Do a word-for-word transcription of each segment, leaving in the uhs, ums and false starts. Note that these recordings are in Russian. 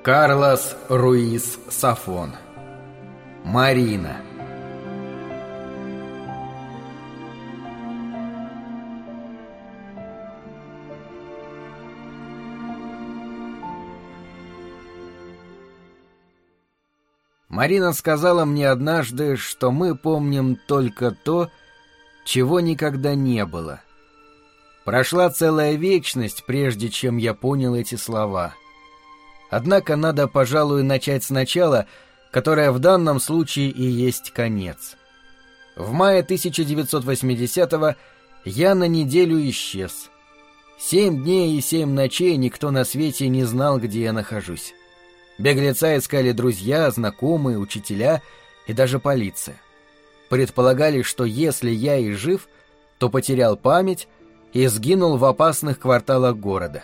Карлос Руис Сафон. Марина. Марина сказала мне однажды, что мы помним только то, чего никогда не было. Прошла целая вечность, прежде чем я понял эти слова. Однако надо, пожалуй, начать сначала, которое в данном случае и есть конец. В мае тысяча девятьсот восьмидесятого я на неделю исчез. Семь дней и семь ночей никто на свете не знал, где я нахожусь. Беглеца искали друзья, знакомые, учителя и даже полиция. Предполагали, что если я и жив, то потерял память и сгинул в опасных кварталах города.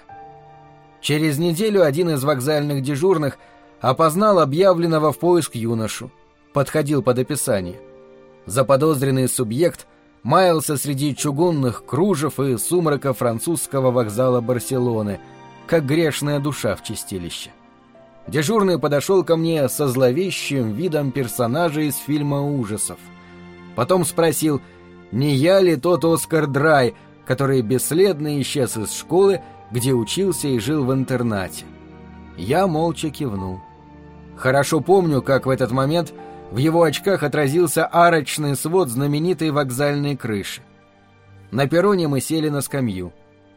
Через неделю один из вокзальных дежурных опознал объявленного в поиск юношу, подходил под описание. Заподозренный субъект маялся среди чугунных кружев и сумрака французского вокзала Барселоны, как грешная душа в чистилище. Дежурный подошел ко мне со зловещим видом персонажа из фильма ужасов. Потом спросил, не я ли тот Оскар Драй, который бесследно исчез из школы, где учился и жил в интернате. Я молча кивнул. Хорошо помню, как в этот момент в его очках отразился арочный свод знаменитой вокзальной крыши. На перроне мы сели на скамью.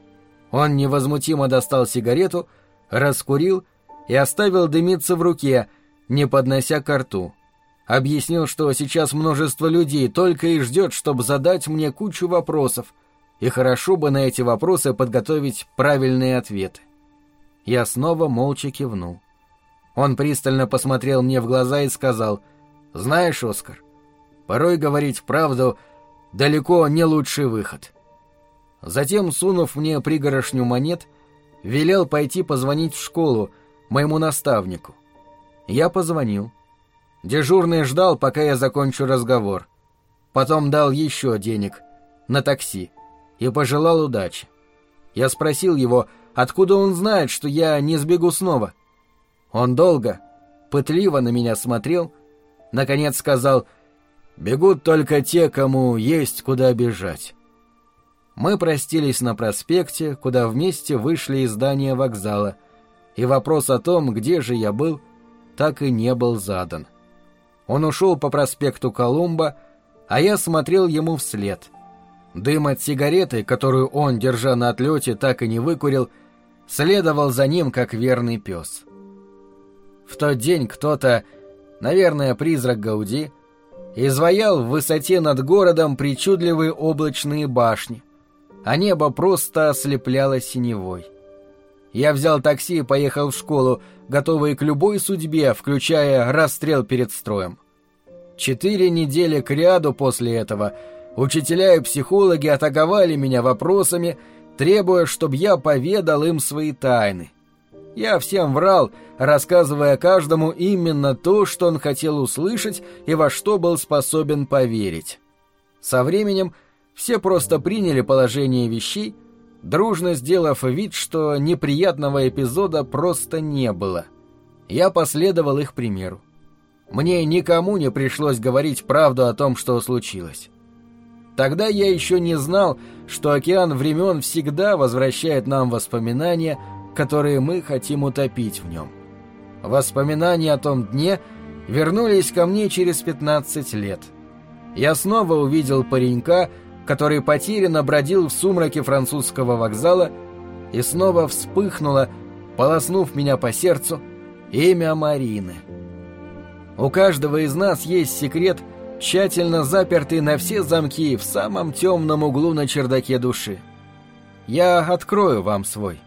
Он невозмутимо достал сигарету, раскурил и оставил дымиться в руке, не поднося ко рту. Объяснил, что сейчас множество людей только и ждет, чтобы задать мне кучу вопросов, и хорошо бы на эти вопросы подготовить правильные ответы. Я снова молча кивнул. Он пристально посмотрел мне в глаза и сказал: «Знаешь, Оскар, порой говорить правду далеко не лучший выход». Затем, сунув мне пригорошню монет, велел пойти позвонить в школу моему наставнику. Я позвонил. Дежурный ждал, пока я закончу разговор. Потом дал еще денег на такси и пожелал удачи. Я спросил его, откуда он знает, что я не сбегу снова. Он долго, пытливо на меня смотрел, наконец сказал: «Бегут только те, кому есть куда бежать». Мы простились на проспекте, куда вместе вышли из здания вокзала, и вопрос о том, где же я был, так и не был задан. Он ушел по проспекту Колумба, а я смотрел ему вслед. Дым от сигареты, которую он, держа на отлете, так и не выкурил, следовал за ним, как верный пес. В тот день кто-то, наверное, призрак Гауди, изваял в высоте над городом причудливые облачные башни, а небо просто ослепляло синевой. Я взял такси и поехал в школу, готовый к любой судьбе, включая расстрел перед строем. Четыре недели кряду после этого учителя и психологи атаковали меня вопросами, требуя, чтобы я поведал им свои тайны. Я всем врал, рассказывая каждому именно то, что он хотел услышать и во что был способен поверить. Со временем все просто приняли положение вещей, дружно сделав вид, что неприятного эпизода просто не было. Я последовал их примеру. Мне никому не пришлось говорить правду о том, что случилось. Тогда я еще не знал, что океан времен всегда возвращает нам воспоминания, которые мы хотим утопить в нем. Воспоминания о том дне вернулись ко мне через пятнадцать лет. Я снова увидел паренька, который потерянно бродил в сумраке французского вокзала, и снова вспыхнуло, полоснув меня по сердцу, имя Марины. У каждого из нас есть секрет, тщательно запертый на все замки в самом темном углу на чердаке души. Я открою вам свой.